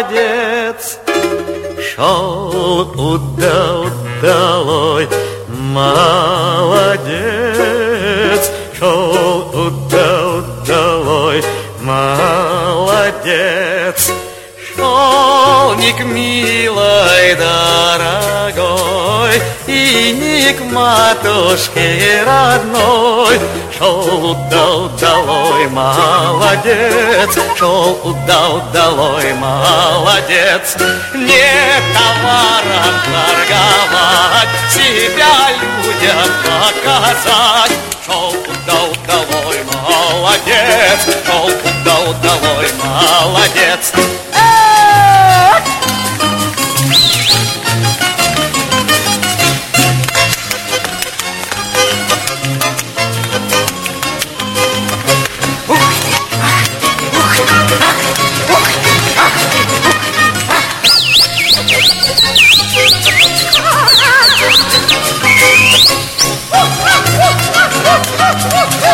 молодец. Шел удалой, молодец. Шел удалой, молодец. Шелник милой, дорогой, и не к матушке родной. Шел удалой, молодец. Шел удалой, молодец. Не товаром торговать, себя людям показать. Шел удалой, молодец. Шел удалой, молодец. Woo!